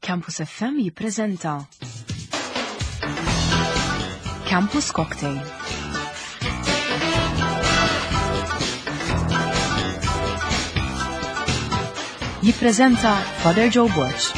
Campus FM jippreżenta Campus Cocktail. Jippreżenta Father Joe Borch.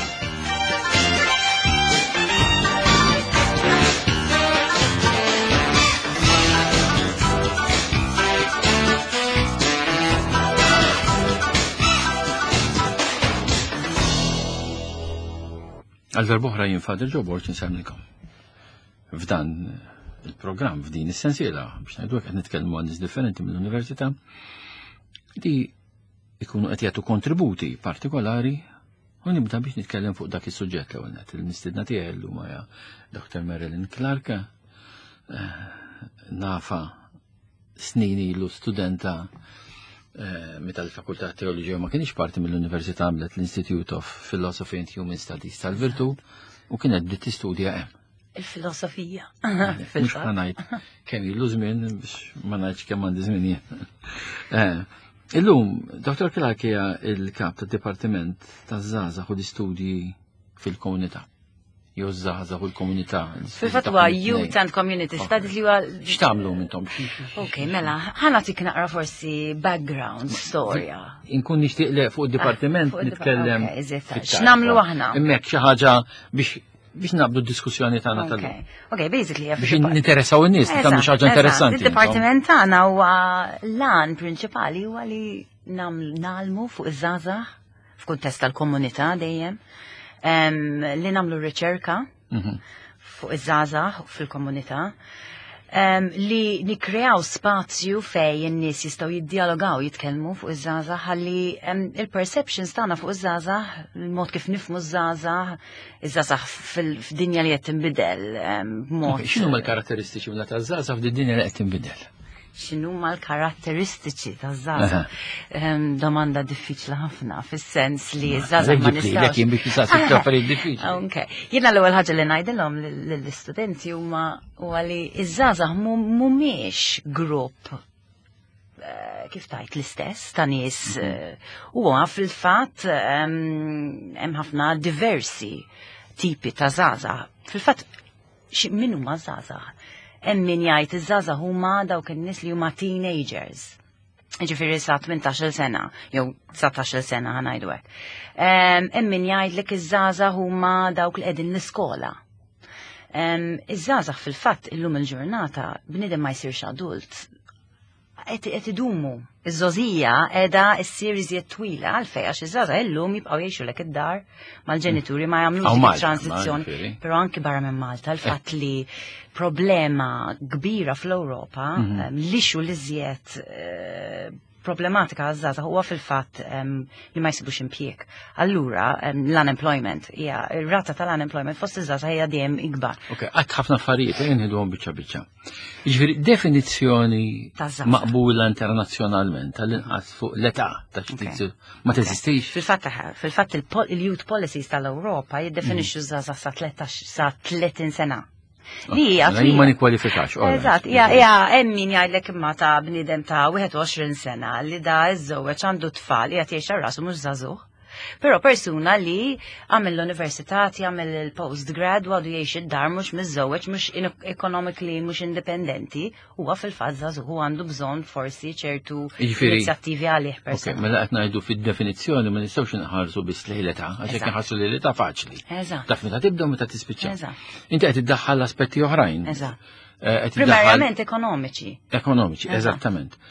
Għal-darbohra jien Father Joe Borch nsemmikom. F'dan il-programm, f'din is-sensiela, biex ngħidu qed nitkellmu għan nies differenti mill-università li jkunu qed jagħtu kontributi partikolari u nibda biex nitkellem fuq dak is-suġġett l-ewwel nett. Il-mistiedna tiegħi llum hija Dr. Marilyn Clark, nafa snin ilu studenta meta l-Fakultà Teoloġija ma kienx parti mill-Università għamlet l-Institute of Philosophy and Human Studies tal-Virtu u kienet bdiet tistudja hemm. Il-filosofija. Mhux ħanajt kemm ilu żmien biex ma ngħidx kemm għandi żmien jien. Illum, Dr. Clark hija l-kap tad-Dipartiment taż-żgħażagħ u l-istudji fil-komunità. Jew żgħażagħ u l-komunità. Fil-fatt huwa Youth and Community Studies li huwa X'tagħmlu intom? Okay, mela, ħanatik naqra forsi background storja. Inkun nixtieq le fuq id-dipartiment nitkellem. X'namlu aħna? Hemmhekk xi ħaġa biex nabdu d-diskussjoni tagħna tal-lum. Okay, basically biex ninteressaw in-nies li tagħmlu xi ħaġa interessanti. Id-dipartiment tagħna huwa l-għan prinċipali huwa li nagħmlu fuq iż-żgħażagħ f'kuntest tal-komunità dejjem. Li namlu riċerka fuq iż-żgħażagħ fil-komunità, li nikreaw spazju fej in-nies jistgħu jiddialogaw jitkellmu fuq iż-żgħażagħ ħalli il-perceptions tagħna fuq iż-żgħażagħ, il-mod kif nifhmu iż-żgħażagħ f'dinja li qed tinbidel b'mod. X'inhuma l-karatteristiċi taż-żgħażagħ f'din-dinja li qed tinbidel? X'inhuma l-karatteristiċi taż-żgħażagħ? Domanda diffiċli ħafna fis-sens li żgħażagħ ma nistgħux. Jien biex nisaqsik affarijiet diffiċli. Okay. Jiena l-ewwel ħaġa li ngħidilhom lill-istudenti huwa li iż-żgħażagħ mhumiex grupp kif tajt l-istess ta' nies huwa fil-fatt hemm ħafna diversi tipi ta' żgħażagħ. Fil-fatt min huma żgħażagħ? Hemm min jgħid iż-żgħażagħ huma dawk in-nies li huma teenagers. Ġifieri sa 18-il sena, jew 19-il sena ħanajdu hekk. Hemm min jgħidlek iż-żgħażagħ huma dawk li qegħdin l-iskola. Iż-żgħażagħ fil-fatt illum il-ġurnata bniedem ma jsirx adult. Qed idumu. Iż-żożija qiegħda ssir iżjed twila għalfejn għax iż-żgħażagħ illum jibqgħu jgħixu lek id-dar mal-ġenituri ma jagħmlux transizzjoni. Però anke barra minn Malta l-fatt li problema kbira fl-Ewropa li xu l-iżjed problematika għaż-żgħażagħ huwa fil-fatt li ma jsibux impjieg. Allura l-unemployment hija r-rata tal-unemployment fost iż-żgħażagħ hija dejjem ikbar. Okay, għad ħafna affarijiet inħidhom biċċa. Jiġifieri definizzjoni maqbula internazzjonalment tal-inqas fuq l-età ta' xi ma teżistix. Fil-fatt il-youth policies tal-Ewropa jiddefinixxu żgħażagħ sa 30 sena. Ma nikkwalifikax. Eżatt, hija hemm min jgħidlek imma ta' bniedem ta' 21 sena li da iż-żewweġ għandu tfal qiegħed jgħix ar-rasu mhux żagħżugħ. Però persuna li għamel l-università jagħmel il-postgrad u għadu jgħix id-dar mhux miż-żewweġ mhux economically mhux indipendenti huwa fil-fatt żagħżugħ u għandu bżonn forsi ċertu inizjattivi għalih persuna. Mela qed ngħidu fid-definizzjoni ma nistgħux inħarsu biss lejleta għax hekk inħarsu lejleta faċli. Taf meta tibda u meta tispiċċa. Inti qed iddaħħal aspetti oħrajn. Primarjament ekonomiċi. Ekonomiċi, eżattament.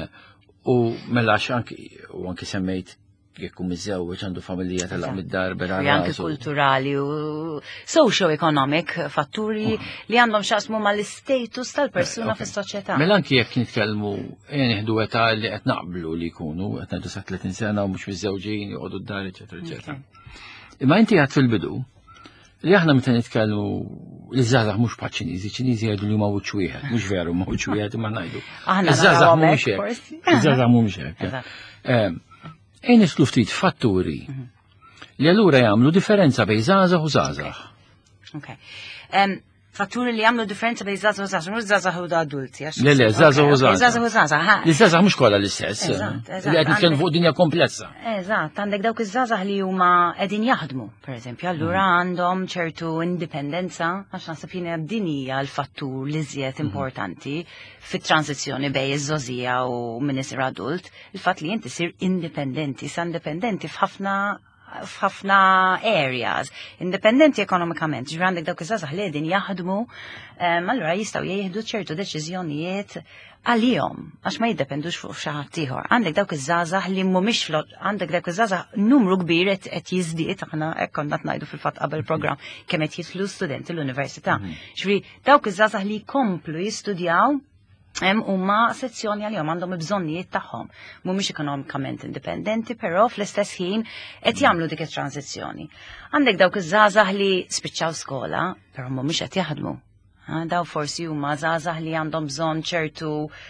U mela anke semmejt jekk miżewweġ għandu familja tal-għam id-dar bera. Anke kulturali u socio-economic fatturi li għandhom xaqsmu mal-istatus tal-persuna fis-soċjetà. Mela anke jekk nitkellmu nieħdu età li qed naqblu li jkunu qed ngħidu sa 30 sena u mhux miżewġin joqogħdu d-dar, eċetera, eċetera. Imma inti għad fil-bidu li aħna meta nitkellmu li żgħażagħ mhux bħal Ċiniżi, Ċiniżi jgħidu li huma wiċċ wieħed, mhux veru ma wiċċ wieħed imma ngħidu. Iż-żgħażagħ mhumiex hekk. Iż-żgħażagħ mhumiex hekk. Nislu ftit fatturi li allura jagħmlu differenza bejn żgħażagħ u żgħażagħ. Fatturi li jagħmlu differenza bejn żgħażagħ u żgħażagħ, mhux żgħażagħ u adulti. Le, żgħażagħ u żgħażagħ. Żgħażagħ u żgħażagħ. L-żgħażagħ mhux kollha l-istess. Li qed nitkellmu fuq dinja komplessa. Eżatt, għandek dawk iż-żgħażagħ li huma qegħdin jaħdmu, pereżempju, allura għandhom ċertu indipendenza għax naħseb jien din hija l-fattur li żjed importanti fit-tranzizzjoni bejn iż-żożija u min isir adult, il-fatt li inti sir indipendenti, sa indipendenti f'ħafna areas, indipendenti ekonomikament, ġifri għandek dawk iż-żgħażagħ li qegħdin jaħdmu, allura jistgħu jieħdu ċertu deċiżjonijiet għalihom, għax ma jiddependux fuq xi ħadd ieħor. Għandek dawk iż-żgħażagħ li mhumiex għandek dawk iż-żgħażagħ numru kbir qed jiżdied, aħna hekk konna qed ngħidu fil-fatt qabel programm kemm qed jidħlu studenti l-università. Ġifri dawk iż-żgħażagħ li jkomplu jistudjaw huma sezzjoni għalihom għandhom il-bżonnijiet tagħhom. Mhumiex ekonomikament indipendenti, però fl-istess ħin qed jagħmlu dik it-tranzizzjoni. Għandek dawk iż-żgħażagħ li spiċċaw skola, però mhumiex qed jaħdmu. Daw forsi huma żgħażagħ li għandhom bżonn ċertu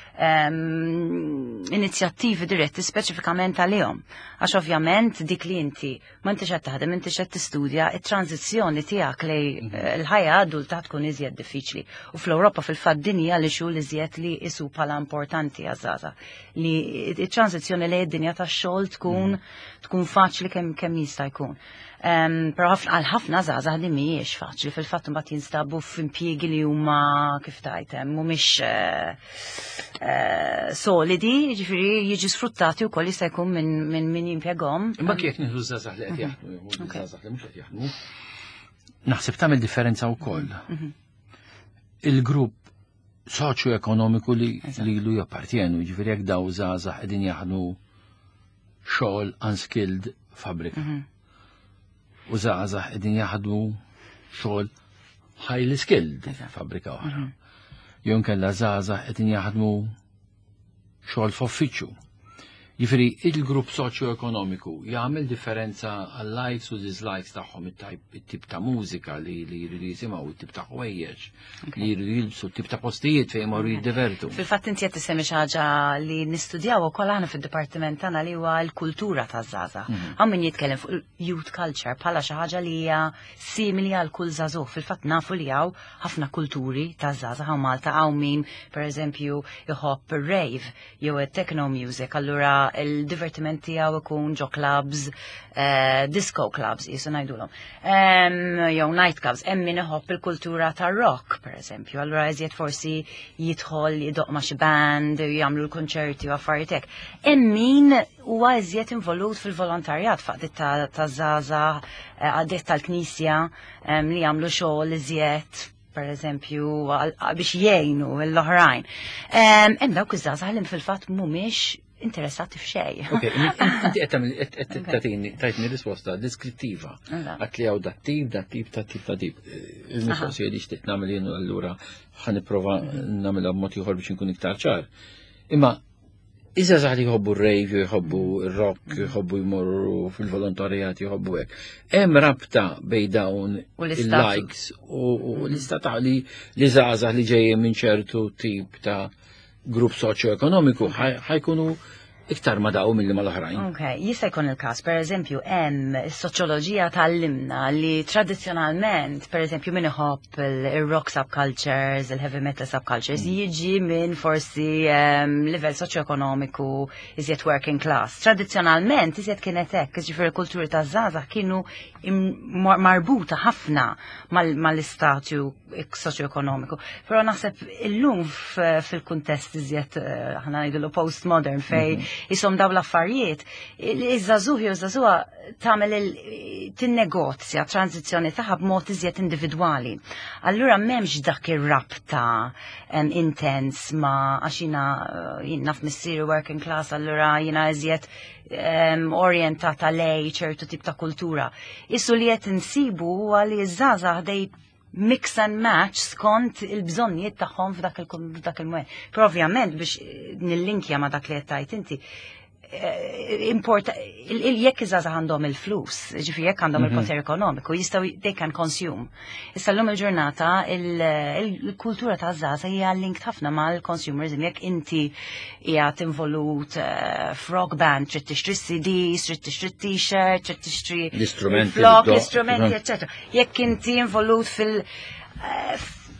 inizjattivi diretti speċifikament għalihom. Għax ovvjament dik li inti ma intix qed taħdem, intix qed tistudja, it-tranzizzjoni tiegħek lejn l-ħajja adulta tkun iżjed diffiċli. U fl-Ewropa fil-fatt din hija li xogħol iżjed li isu bħala importanti għaż-żgħażagħ. Li t-tranzizzjoni lejn id-dinja tax-xogħol tkun faċli kemm jista' jkun. Però għal ħafna żgħażagħ li mhijiex faċli fil-fatt imbagħad jinstabu f'impjiegi li huma kif tajt mhumiex solidi, jiġifieri jiġi sfruttati wkoll jista' jkun minn min jimpjegahom. Imma kif nieħdu żgħażagħ li qed jaħdmu jew żgħażagħ li mhux qed jaħdmu, naħseb tagħmel differenza wkoll. Il-grupp soċjo-ekonomiku li lu jappartjenu, jiġifieri jekk daw żgħażagħ qegħdin jaħdmu xogħol unskilled fabrika. U żgħażagħ qegħdin jaħdmu xogħol highly skilled fabrika oħra. Jew inkella żgħażagħ qegħdin jaħdmu xogħol f'uffiċċju. Jiġifieri il-grupp soċjo-ekonomiku jagħmel differenza għal-likes u dislikes tagħhom it-tip ta' mużika li jridu jisimgħu, it-tip ta' ħwejjeġ, li jridu jilbsu, it-tip ta' postijiet fejn imorru jiddivertu. Fil-fatt inti qed tissemmi xi ħaġa li nistudjaw ukoll aħna fid-dipartiment tagħna li huwa l-kultura taż-żgħażagħ. Hawn min jitkellem fuq youth culture bħala xi ħaġa li hija simili għal kull żagħżugħ. Fil-fatt nafu li hawn ħafna kulturi taż-żgħażagħ hawn Malta hawn min pereżempju iħobb ir-rave jew it-techno music, allura il-divertiment tiegħu ikun ġo clubs, disco clubs, jisu ngħidulhom. Jew night clubs, hemm min iħobb il-kultura tar-rock, pereżempju, allura eżjed forsi jidħol jidoq ma' xi band, jagħmlu l-konċerti u affarijiet hekk. Hemm min huwa eżjed involut fil-volontarjat faqdiet taż-żgħażagħ, għaddiet tal-Knisja li jagħmlu xogħol iżjed pereżempju biex jgħinu l-oħrajn. Hemm dawk iż-żgħażagħ li fil-fatt mhumiex interessati f'xejn. Ok, inti qed tajtni risposta deskrittiva. Għat li hawn dat-tip. Il-mistoqsija li xtieq nagħmel jien allura ħa nipprova nagħmilha b'mod ieħor biex inkun iktar ċar. Imma iżda żgħar jħobbu r-rave, jħobbu r-rock, jħobbu jmorru fil-volontarijat, jħobbu hekk. Hemm rabta bejn dawn il-likes u l-istata li żgħażagħ li ġejjin minn ċertu tip ta' grupp soċjo-ekonomiku ħajkunu iktar ma daw mill mal-oħrajn. Ok, jista' jkun il-każ, pereżempju, hemm is-soċjoloġija tal-limna li tradizzjonalment, pereżempju min iħobb il-rock subcultures, il-heavy metal subcultures, jiġi minn forsi livell soċjo-ekonomiku iżjed working class. Tradizzjonalment iżjed kienet hekk, jiġifieri l-kulturi taż-żgħażagħ kienu marbuta ħafna mal-istatju soċjo-ekonomiku. Però naħseb illum fil-kuntest iżjed ħana ngħidulu postmodern fej jisom daw l-affarijiet, iż-żagħżugħ jew żagħżugħa tagħmel tinnegozja tranzizzjoni tagħha b'mod iżjed individwali. Allura m'hemmx dak ir-rabta intens ma' għax jien naf missieri working class, allura jiena iżjed orjentata lej ċertu tip ta' kultura. Issu li qed insibu huwa li ż-żgħażagħ dej mix and match skont il-bżonnijiet tagħhom f'dak il-moment. Però ovvjament biex nillinkja ma' dak li qed tgħid inti jekk iż-żgħażagħ għandhom il-flus, ġifieri jekk għandhom il-poter ekonomiku, jistgħu they can consume. Issa llum il-ġurnata il-kultura taż-żgħażagħ hija linked ħafna mal-consumerism. Jekk inti qiegħed involut f'rock band, trid tixtri CDs, trid tixtri t-shirt, trid tixtri l-istrumenti, l-istrumenti, eċċetera. Jekk inti involut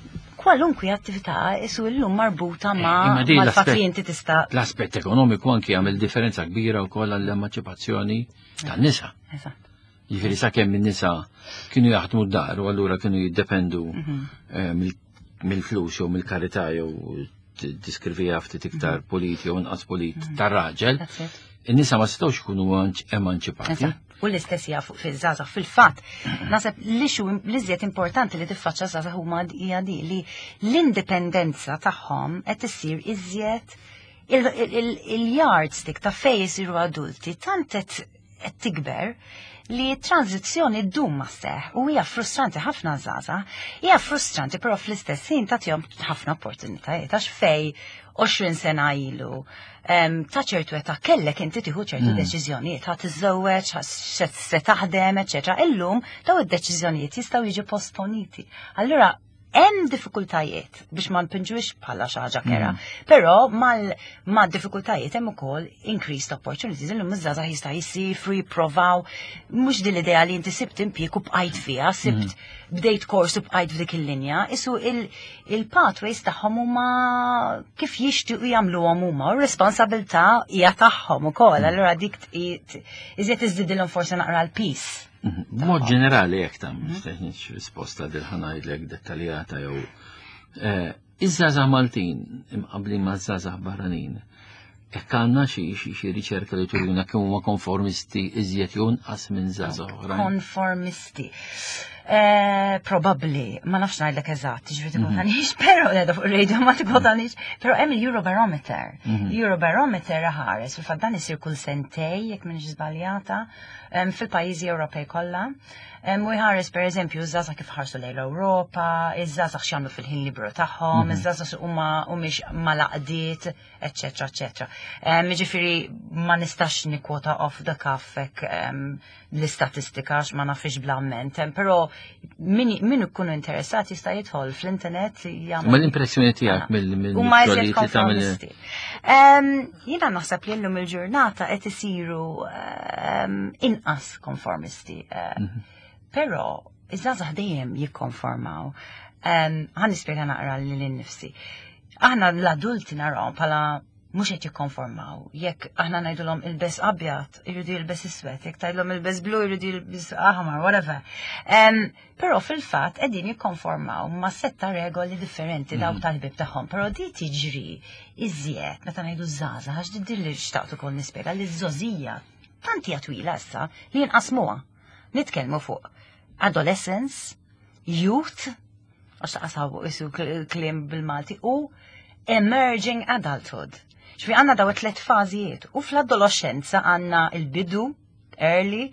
kwalunkwi attività isu illum marbuta Imma di mal-fatt l-aspett- li inti tista' L-aspett ekonomiku anki għamil differenza kbira wkoll għall-emancipazzjoni tan-nisa. Eżatt. Jiġifieri sakemm in-nisa kienu jaħdmu d-dar u allura kienu jiddependu mill-flus jew mill-karità jew tiskrivija ftit iktar politi jew inqas polit tar-raġel, That's it. in-nisa ma setgħux ikunu emancipati. Eżatt. U l-istess jafu fil-żazax fil-fatt. Naseb l-iżjed importanti li tiffaċċa żazax huma hija di li l-indipendenza tagħhom qed issir iżjed il-yardstick ta' fejn isiru adulti tant qed tikber li tranzizzjoni ddum ma seħ u hija frustranti ħafna żgħażagħ, hija frustranti però fl-istess ħin tagħtihom ħafna opportunitajiet għax fej 20 sena ilu ta' ċertu età kellek inti tieħu ċertu deċiżjonijiet ħadd iżżewweġ, se taħdem, eċetera. Illum daw id-deċiżjonijiet jistgħu jiġu posponiti. Allura hemm diffikultajiet biex ma npinġux bħala xi ħaġa kera, però mal-diffikultajiet hemm ukoll increased opportunities. Illum iż-żgħażagħ jista' jisifru, jippruvaw mhux din l-idea li inti sibt impjieg u bqajt fiha, sibt bdejt kors u bqajt f'dik il-linja, isu il-pathways tagħhom huma kif jixtiequ jagħmluhom huma u r-responsabilità hija tagħhom ukoll. Allura dik iżjed iżdidilhom forsi naqra l-peace. Mod ġenerali jekk tam, teħniċ risposta dil ħanajdlek dettaljata jew. Iż-żgħażagħ Maltin imqablin ma' żgħażagħ barranin. Hekk għandna xi riċerka li turina kemm huma konformisti iżjed jew inqas minn żgħażagħ oħrajn. Konformisti. Probably, ma nafx ngħidlek eżatt, ġifieri tikotanix, però qiegħda fuq ir-radio ma tikotanix, però hemm il-Eurobarometer. Eurobarometer ħares fil-fatt dan isir kull sentej jekk m'iniex żbaljata fil-pajjiżi Ewropej kollha. U jħares per eżempju iż-żgħażagħ kif ħarsu lejn l-Ewropa, iż-żgħażagħ x'jagħmlu fil-ħin libru tagħhom, iż-żgħażagħ huma mhumiex malaqdiet, eċċetra, eċċetra. Jiġifieri ma nistax nikkwota off the cuff hekk l-istatistika ma nafx bl-amment, però min ikunu interessati jista' jidħol fl-internet jagħmel. Ma l-impressjoni tiegħek mill-xogħlijiet li tagħmel. Jiena naħseb li llum il-ġurnata qed isiru inqas konformisti. Però iż-żgħażagħ dejjem jikkonformaw. Ħan nispjega naqra lil innifsi. Aħna l-adulti narawhom bħala mhux qed jikkonformaw. Jekk aħna ngħidulhom ilbes abjad, irridu jilbes iswed, jekk tgħidlhom ilbes blu jridu jilbes aħmar, whatever. Però fil-fatt qegħdin jikkonformaw ma' setta regoli differenti dawk tal-ħbieb tagħhom, però di tiġri iżjed meta ngħidu żgħażagħ għax di li xtaqt ukoll nispjega li ż-żożija tant hija twila issa li jinqasmuha. Nitkellmu fuq adolescence, youth, għax taqasaw isu kliem bil-Malti, u emerging adulthood. ċfi għanna daw 3 fażijiet, u fl-adolescenza għanna il-bidu, early,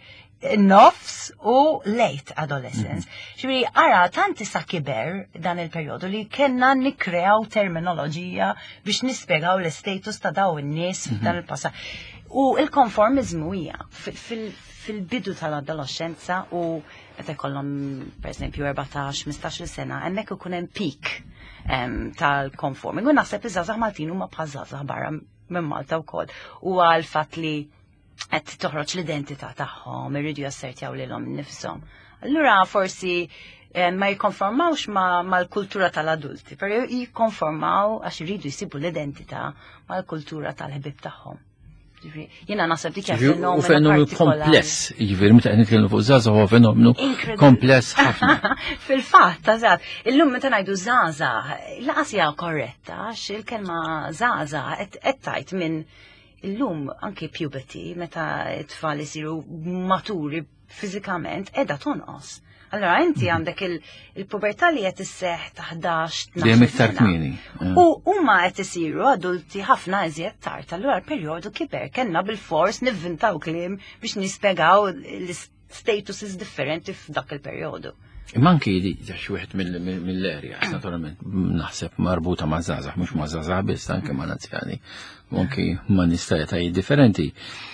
nofs u late adolescence. ċfi ara tanti sa kiber dan il-periodu li kena nikreaw terminoloġija biex nispiegaw l-status ta' daw in-nies f'dan il-passa. U il-konformizmu hija fil-bidu tal-adolescenza u meta jkollhom pereżempju 14-15 sena hemmhekk ikun hemm peak tal-conforming. U naħseb iż-żgħażagħ Maltin huma bħal żgħażagħ barra minn Malta wkoll. U għal fatt li qed toħroġ l-identità tagħhom, irridu jassertjaw lilhom innifshom. Allura forsi ma jikkonformawx mal-kultura tal-adulti, però jikkonformaw għax iridu jsibu l-identità mal-kultura tal-ħbib tagħhom. Jena nasab dik U fenomenu kompless, jiġifieri meta qed nitkellmu fuq żgħażagħ huwa fenomenu kompless ħafna. Fil-fatt, tażat, illum meta ngħidu żgħażagħ, laqas hija korretta għax il-kelma żgħażagħ qed tgħid minn illum anke puberty meta t-tfal isiru maturi fiżikament qiegħda tonqos. Allora inti għandek il-pubertà li qed isseħħ ta' 11 Dejjem iktar kmieni. U huma qed isiru adulti ħafna iżjed tard. Allura l-perjodu kiber kellna bil-fors nivvintaw kliem biex nispjegaw l-statuses differenti f'dak il-perjodu. Imma anki di xi wieħed mill-erja, naturalment, naħseb marbuta ma' żgħażagħ, mhux ma' żgħażagħ biss anke ma' anzjani, anki ma' nistajtajiet differenti.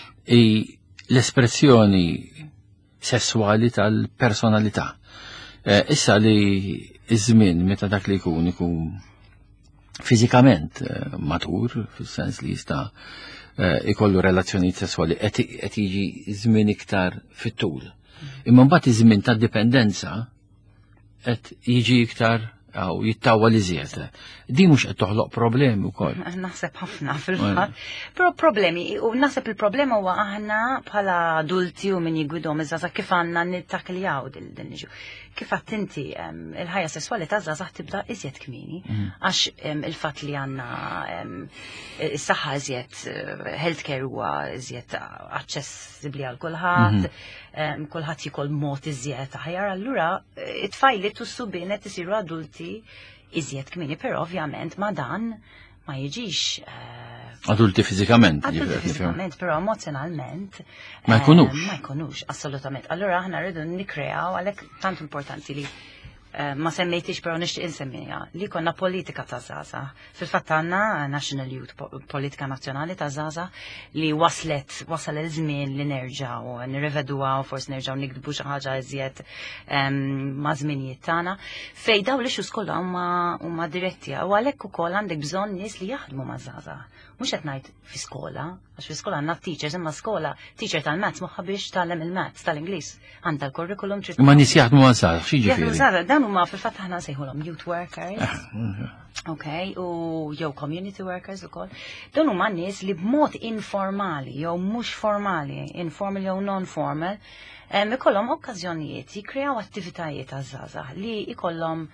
L-espressjoni sessuali tal-personalità. Issa li iż-żmien meta dak li jkun fiżikament matur, fis-sens li jista' ikollu relazzjonijiet sessuali qed jiġi żmien iktar fit-tul. Imma mbagħad iż-żmien tad-dipendenza qed jiġi iktar aw jittawa li żied. Di mhux qed toħloq problemi wkoll. Naħseb ħafna fil-fatt. Però problemi, u naħseb il-problema huwa aħna bħala adulti u min jigwidhom iż-żgħażagħ kif għandna nittakiljaw din niġu. Kif għadt inti il-ħajja sesswali ta' żgħażagħ tibda iżjed kmieni għax il-fatt li għandna is-saħħa iżjed healthcare huwa iżjed aċċessibbli għal kulħadd, kulħadd jikol mod iżjed aħjar, allura it-tfajliet u s-subienet isiru adulti iżjed kmieni, però ovvjament ma dan ma jiġix adulti fiżikament. Adulti fiżikament, però emozjonalment ma jkunux. Ma jkunux, assolutament. Allura aħna rridu nikkreaw għalhekk tant importanti li ma semmejtix però nixtieq insemmija li konna politika ta' żgħażagħ. Fil-fatt għandna National Youth Politika Nazzjonali ta' żgħażagħ li wasal il-żmien li nerġgħu nirrevedwa u forsi nerġgħu nikdbu xi ħaġa iżjed ma' żminijiet tagħna fejn dawn l-issues kollha huma diretti u għalhekk ukoll għandek bżonn nies li jaħdmu ma' żgħażagħ. Mhux qed ngħid fi skola, għax fi skola għandna teachers imma skola teacher tal-maths moħħa biex tagħlem il-maths tal-Ingliż. Għandha l-kurrikulum trid. Ma nies jaħdmu ma' żgħażagħ, xi jiġifieri? Dan huma fil-fatt aħna nsejħulhom youth workers. Okay, u jew community workers ukoll. Dawn huma nies li b'mod informali jew mhux formali, informal jew non-formal, ikollhom okkażjonijiet jikkreaw attivitajiet għaż-żgħażagħ li ikollhom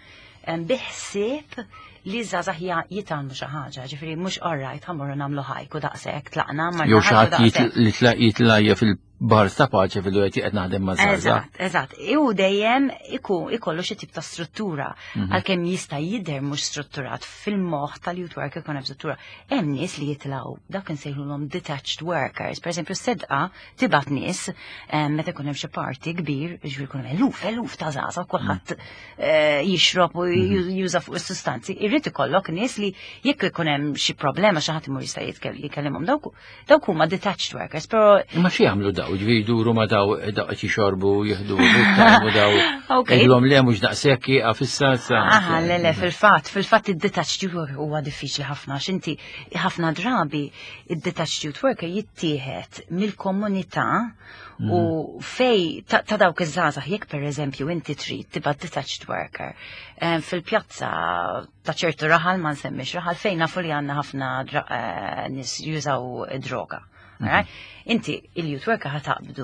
biħsieb li żgħażagħ jitalmu xi ħaġa, ġifieri mhux alright ħammorru nagħmlu ħajku daqshekk tlaqna mar. Jew xi ħadd jitlajja fil-bar ta' paċi fil-wet qed naħdem ma' żgħażagħ. Eżatt. U dejjem ikollu xi tip ta' struttura għalkemm jista' jidher mhux strutturat fil-moħħ tal-youth worker ikun hemm struttura. Hemm nies li jitlgħu dak insejħulhom detached workers. Pereżempju s-sedqa tibgħat nies meta jkun hemm xi party kbir, ġifieri jkun hemm eluf ta' żgħażagħ kulħadd jixrob u juża fuq is-sustanzi. Irrid ikollok nies li jekk ikun hemm xi problema xi ħadd imur jista' jitkellimhom dawk huma detached workers, però imma xi jagħmlu daw, ġifieri jduru ma daw qed jixorbu jieħdu u daw jgħidulhom le mhux daqshekk jieqa' fis-salsa. Aha, le fil-fatt id-detached youth worker huwa diffiċli ħafna x'inti ħafna drabi id-detached youth worker jittieħed mill-komunità u fej ta' dawk iż-żgħażagħ jekk pereżempju inti trid tibgħat detached worker fil-pjazza ta' ċertu raħal ma nsemmix raħal fejn nafu li għandna ħafna nies jużaw droga. Inti il-youth worker ħataqbdu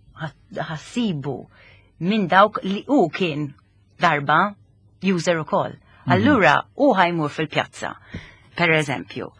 ħassibu minn dawk li hu kien darba user ukoll. Allura hu ħajmur fil-pjazza, pereżempju.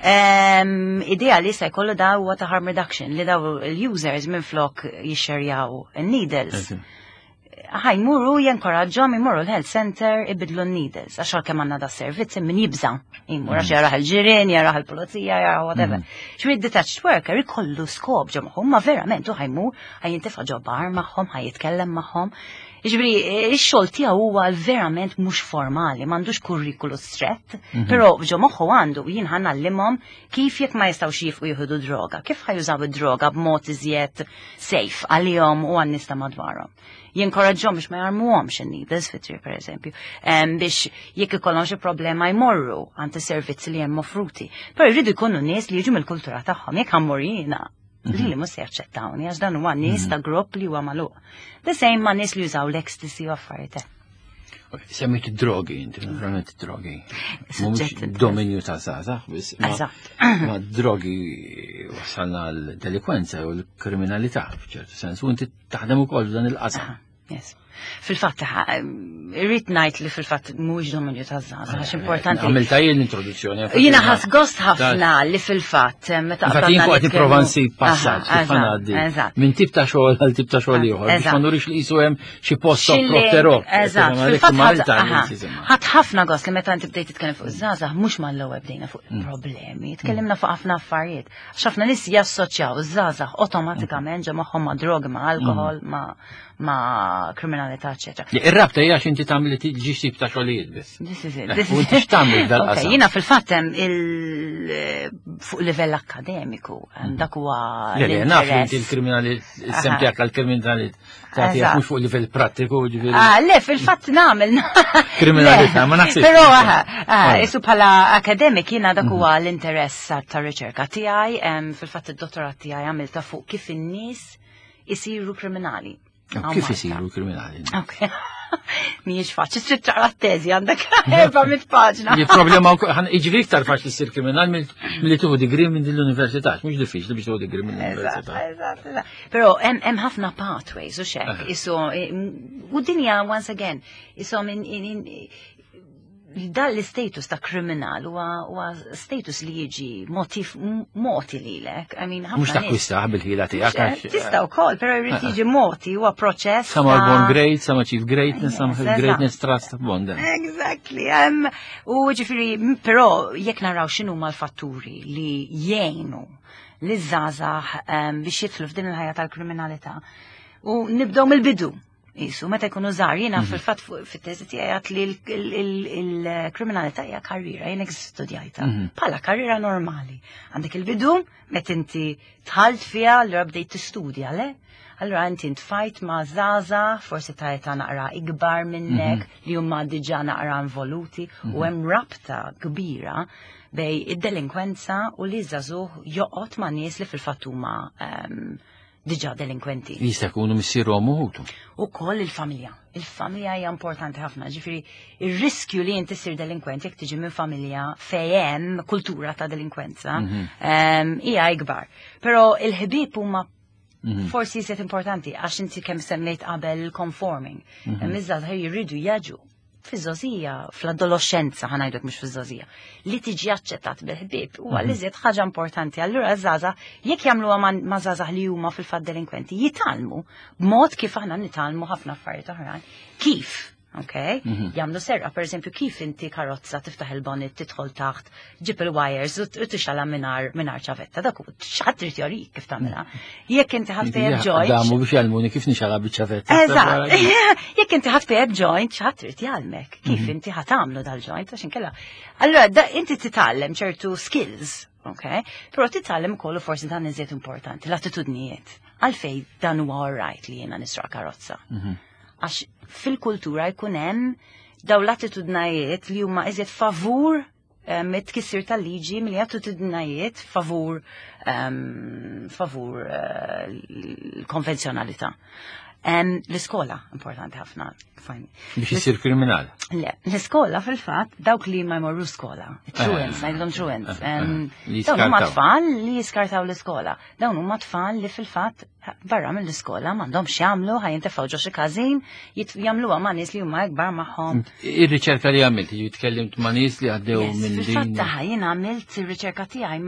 Idea li se jkollu daw huwa ta' harm reduction li daw il-users minn flok jixxerjaw il-needles. Ħajmuru jenkoraġġhom imorru l-health center ibidlu n-needles għax kemm għandna da' servizzi min jibża. Jmur għax jaraħ il-ġirien, jaraħ il-pulizija, jaraħ whatever. Xwi detached worker ikollu skop ġo magħhom, ma verament hu ħajmur ħajjintifa' ġo bar magħhom, ħajjitkellem magħhom. Ġifieri x-xogħol tiegħu huwa verament mhux formali, m'għandux kurrikulu strett, però ġo moħħu għandu jien ħanallimhom kif jekk ma jistgħux jifqu jieħdu droga, kif ħajużaw id-droga b'mod iżjed safe għalihom u għan-nies ta' madwarhom. Jinkoraġġhom biex ma jarmuhomx in-needles fit-triq pereżempju, biex jekk ikollhom xi problema jmorru għand is-servizzi li hemm offruti. Però jridu jkunu nies li jiġu mill-kultura tagħhom, jekk ħammur jiena li mhux se jaċċettawni għax dan huwa nies ta' grupp li huwa magħluq. The same ma' nies li jużaw l-ecstasy u affarijiet. Semmejt id-drogi, inti naturalment id-drogi. Mhumiex dominju ta' żgħażagħ biss. Ma' drogi wasalna l-delikwenza u l-kriminalità f'ċertu sens. U inti taħdem ukoll f'dan il-qasam. Fil-fatt, irrid ngħid li fil-fatt mhuwiex dominju taż-żgħażagħ għax importanti. Għamilta jien l-introduzzjoni. Jiena ħadd gost ħafna li fil-fatt meta qabel qed nipprova nsib passaġġ kif ngħaddi minn tip ta' xogħol għal tip ta' xogħol ieħor biex ma nurix li qisu hemm xi post sopprotterok. Ħadd ħafna gost li meta inti bdejt titkellem fuq iż-żgħażagħ mhux mal-ewwel bdejna fuq il-problemi, tkellimna fuq ħafna affarijiet. Għax ħafna nies jassoċjaw iż-żgħażagħ awtomatikament ġa magħhom ma' drogi, ma' alkohol, ma' kriminalità, eccetera. Ir-rabta hija x'inti tagħmel ġiex tip ta' xogħlijiet biss. U inti x'tagħmel dal-qasam? Jiena fil-fatt fuq livell akademiku dak huwa naf inti l-kriminalità sempjak għall-kriminalità tiegħek mhux fuq livell prattiku ġifieri. Le fil-fatt nagħmel kriminalità ma naħsibx. Però isu bħala akademik jiena dak huwa l-interess tar-riċerka tiegħi, fil-fatt id-dottorat tiegħi għamilta fuq kif in-nies isiru kriminali. Kif isiru kriminali? Mhijiex faċli, trid taqra t-teżi għandek 400 paġna. Il-problema iġri iktar faċli ssir kriminal milli tieħu degree minn din l-università, mhux diffiċli biex tieħu degree minn l-università. Eżatt. Però hemm ħafna pathways u xek. U dinja once again, isom dan l-status ta' kriminal huwa status li jiġi moti lilek. Mhux ta' kwistaħ bil-ħila tiegħek. Tista' wkoll, però jrid jiġi moti huwa proċess. Some are born great, some achieve greatness, some have greatness trust upon them. Exactly. U ġifieri, però jekk naraw x'inhuma l-fatturi li jgħinu li żgħażagħ biex jidħlu f'din il-ħajja tal-kriminalità. U nibdew mill-bidu. Isu, meta jkunu żgħar, jiena fil-fatt fit-teżi tiegħi li l-kriminalità hija karriera, jien studjajta. Bħala karriera normali. Għandek il-bidu, meta inti tħalt fiha, allura bdejt tistudja, le? Allura inti ntfajt ma' żgħażagħ, forsi ta' età naqra ikbar minnek, li huma diġà naqra involuti, u hemm rabta kbira bej id-delinkwenza u li żagħżugħ joqgħod ma' nies li fil-fatt huma diġà delinkwenti. Jista' jkunu missierhom uħutu. Ukoll il-familja. Il-familja hija importanti ħafna. Ġifieri ir-riskju li inti ssir delinkwenti jekk tiġi minn familja fejn hemm kultura ta' delinkwenza hija ikbar. Però il-ħbieb huma forsi jsiet importanti għax inti kemm semmejt qabel conforming. Iż-żgħażagħ jirridu jaġu fiż-żożija, fl-adolescenza ħanajdlek mhux fiż-żożija, li tiġi aċċettat bil-ħbieb huwa li żied ħaġa importanti. Allura żgħażagħ jekk jagħmluha ma' żgħażagħ li huma fil-fatt delinkwenti jitalmu b'mod kif aħna nitalmu ħafna affarijiet oħrajn. Kif? Okay? Jamlu serqa, per esempio, kif inti karozza tiftaħ il-bonnet, tidħol taħt, ġib il-wires u tixala minar ċavetta, dak xaħat trid jorik kif tagħmilha. Jekk inti ħadd pejjeb joint. Damu biex jgħalmuni kif nixala biċ-ċavetta. Eżatt. Jekk inti ħadd pejjeb joint, xaħat trid jgħalmek kif inti ħadd tagħmlu dal-joint għax inkella. Allura inti titgħallem ċertu skills, okay? Però titgħallem ukoll forsi dan iżjed importanti, l-attitudnijiet. Għalfej dan huwa all right li jiena nisra karozza. Għax fil-kultura jkun hemm daw l-attitudnajiet li huma iżjed favur mit-tkissir tal-liġi milli attitudnajiet favur l-konvenzjonalità. L-iskola importanti ħafna. Biex jisir kriminal. Le, l-iskola fil-fatt dawk li ma jmorru skola. Truants, ngħidlhom truants. Dawn huma tfal li jiskartaw l-iskola. Dawn huma tfal li fil-fatt barra mill-iskola m'għandhomx jagħmlu ħajjintefgħu ġo xi każin jagħmluha ma' nies li huma ikbar magħhom. Ir-riċerka li għamilt, tkellimt ma' nies li għaddew minn din. Fil-fatt jien għamilt ir-riċerka tiegħi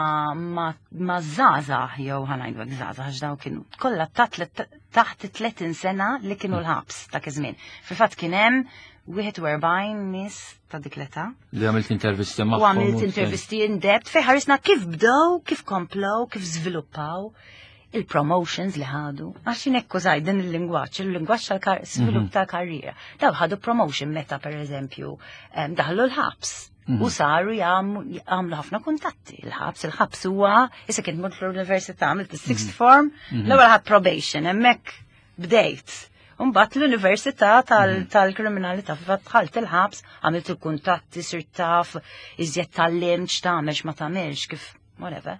ma' żgħażagħ jew ħanajdlek żgħażagħ għax dawn kienu kollha taħt 30 sena li kienu l-ħabs ta' kizmin. Fil-fatt kien hemm 41 nies ta' dik l-età. Li għamilt intervisti magħhom. U għamilt intervisti in-depth fejn ħarisna kif bdew, kif komplow, kif żviluppaw il-promotions li ħadu. Għax inekku zaħi din il-lingwaċ tal-svilupp tal-karriera. Daw ħadu promotion meta per eżempju daħlu l-ħabs. U saru jgħamlu ħafna kuntatti. Il-ħabs huwa, issa kien mort l-università, għamilt il-sixth form, l-ewwel ħadd probation, hemmhekk bdejt. Mbagħad l-università tal-kriminalità f'dħalt il-ħabs, għamilt il-kuntatti, sirt taf, iżjed tal-limt x'tagħmel x'ma tagħmilx kif whatever.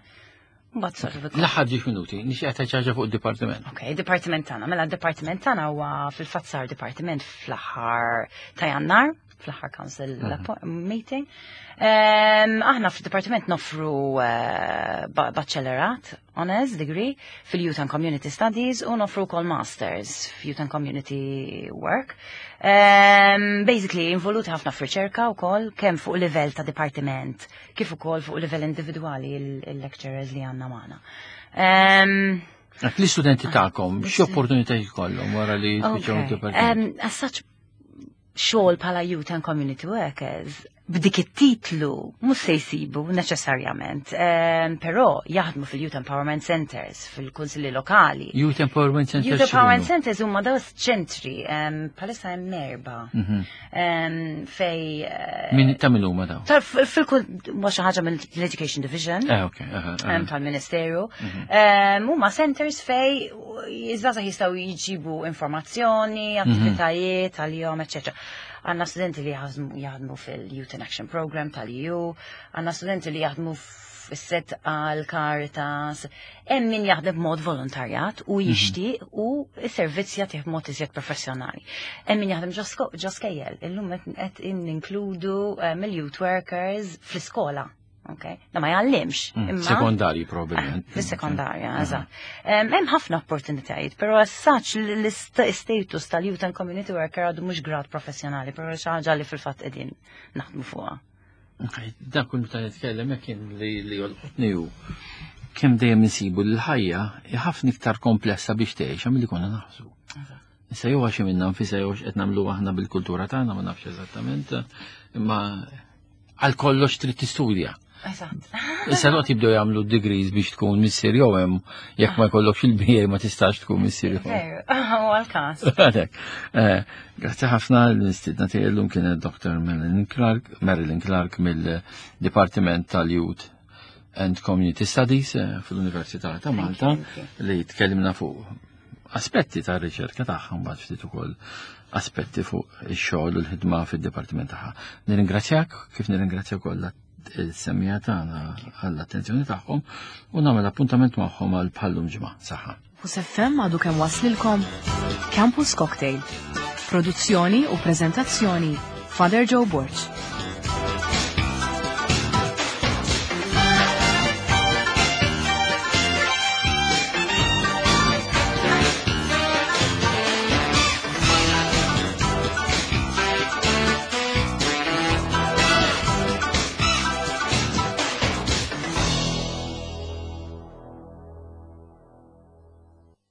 L-ħad 10 minuti, nix għata ċaġa fuq il-departiment. Ok, il-departiment tana. Mela il-departiment tana huwa fil-fatt departiment fl-aħħar ta' jannar, fl-aħħar council meeting. Aħna fil-departiment nofru bachelorat, honors degree, fil-Youth and Community Studies u nofru kol masters f'Youth and Community Work. Basically, involuti ħafna f'riċerka u kol, kem fuq livell ta' departiment, kif u kol fuq livell individuali il-lecturers li għanna maħna. L-istudenti ta'kom, xie opportunità jkollhom wara li tfittxu il-departiment? As such, xogħol bħala Youth and Community Workers, b'dik it-titlu mhux se jsibu neċessarjament, però jaħdmu fil-Youth Empowerment Centers, fil-kunsilli lokali. Youth Empowerment Centers. Youth Empowerment Centers huma daw ċentri, bħalissa hemm erba' fej. Min huma daw? Fil-kull xi ħaġa mill-Education Division. Tal-Ministeru. Huma centers fej iż-żgħażagħ jistgħu jiġibu informazzjoni, attivitajiet għalihom, eċċetera. Għanna studenti li jaħdmu fil-Youth in Action Program tal-EU, għanna studenti li jaħdmu is-set għal Caritas, hemm min jaħdem b'mod volontarjat u jixtieq u s-servizz jagħtih b'mod iżjed professjonali. Hemm min jaħdem ġo skejjel, illum qed inkludu mill-youth workers fl-iskola. Okay. Da ma jgħallimx. Sekondarji probabbilment. Fis-sekondarja, eżatt. Hemm ħafna opportunitajiet, però assaċ l-status tal-youth and community worker għadu mhux grad professjonali, però xi ħaġa li fil-fatt qegħdin naħdmu fuqha. Dak kull meta nitkellem hekk li jolqotni hu kemm dejjem insibu l-ħajja ħafna iktar komplessa biex tgħix milli konna naħsbu. Issa jew għax minna nfisha jew qed nagħmlu aħna bil-kultura tagħna ma nafx eżattament, imma għal kollox trid tistudja. Issa lot jibdew jagħmlu degrees biex tkun missier jew hemm jekk ma jkollokx il-BA ma tistax tkun missier. Huwa l-każ. Grazzi ħafna l-istidna tiegħi kienet Dr. Marilyn Clark mill-Dipartiment tal-Youth and Community Studies fl-Università ta' Malta li tkellimna fuq aspetti ta' riċerka tagħha mbagħad ftit ukoll aspetti fuq ix-xogħol u l-ħidma fid-dipartiment tagħha. Nirringrazzjak kif nirringrazzja wkoll il-semmija tagħna għall-attenzjoni tagħhom u nagħmel appuntament magħhom għal bħallum ġimgħa saħħa. Fus FM għadu kemm waslilkom Campus Cocktail. Produzzjoni u preżentazzjoni Father Joe Borch.